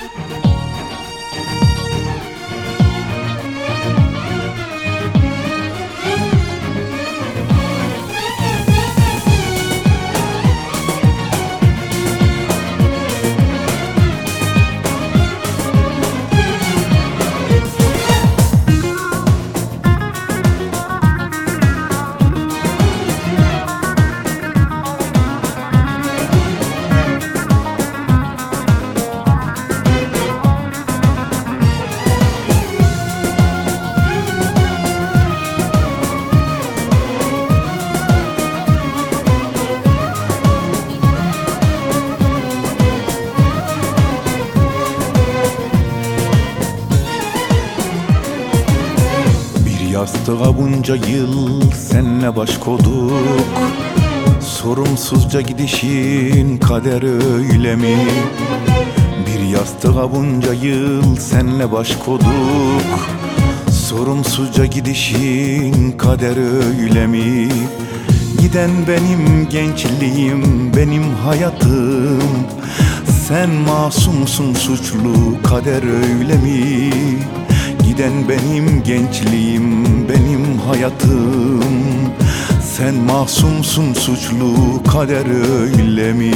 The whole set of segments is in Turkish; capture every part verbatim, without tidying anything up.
Yastığa bunca yıl senle baş koyduk. Sorumsuzca gidişin kader öyle mi? Bir yastığa bunca yıl senle baş koyduk. Sorumsuzca gidişin kader öyle mi? Giden benim gençliğim, benim hayatım. Sen masumsun, suçlu kader öyle mi? Giden benim gençliğim, benim hayatım. Sen masumsun, suçlu kader öyle mi?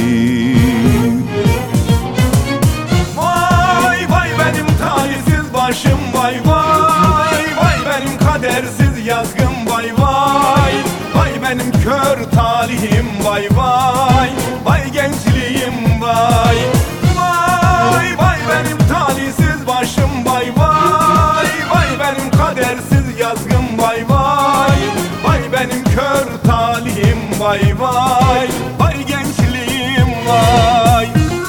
Vay vay benim talihsiz başım, vay vay vay benim kadersiz yazgım, vay vay vay benim kör talihim, vay vay vay gençliğim, vay vay vay benim talihsiz başım, vay vay vay benim kadersiz yazgım, vay vay vay benim kör talihim, vay vay vay gençliğim, vay.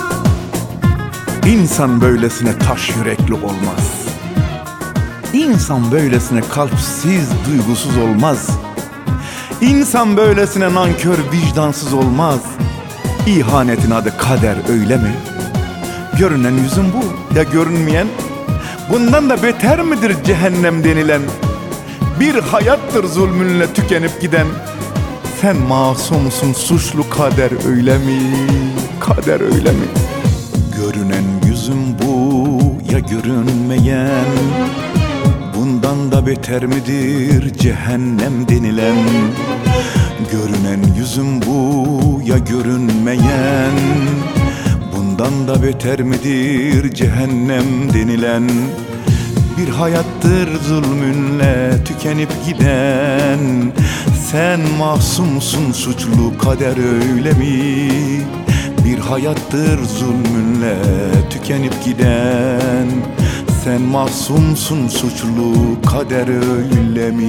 İnsan böylesine taş yürekli olmaz. İnsan böylesine kalpsiz, duygusuz olmaz. İnsan böylesine nankör, vicdansız olmaz. İhanetin adı kader öyle mi? Görünen yüzün bu, ya görünmeyen? Bundan da beter midir cehennem denilen? Bir hayattır zulmünle tükenip giden. Sen masumsun, suçlu kader öyle mi? Kader öyle mi? Görünen yüzün bu, ya görünmeyen? Bundan da beter midir cehennem denilen? Görünen yüzün bu, ya görünmeyen? Bundan da beter midir cehennem denilen? Bir hayattır zulmünle tükenip giden. Sen masumsun, suçlu kader öyle mi? Bir hayattır zulmünle tükenip giden. Sen masumsun, suçlu kader öyle mi?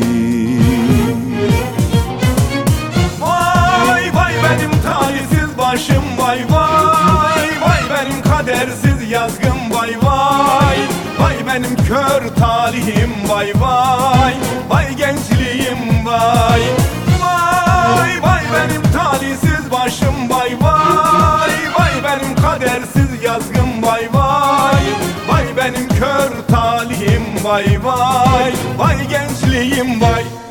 Vay vay benim talihsiz başım, vay vay vay benim kadersiz yazgım, vay vay vay benim kör talihim, vay vay vay gençliğim, vay vay vay benim talihsiz başım, vay vay vay benim kadersiz yazgım, vay vay vay benim kör talihim, vay vay vay gençliğim, vay.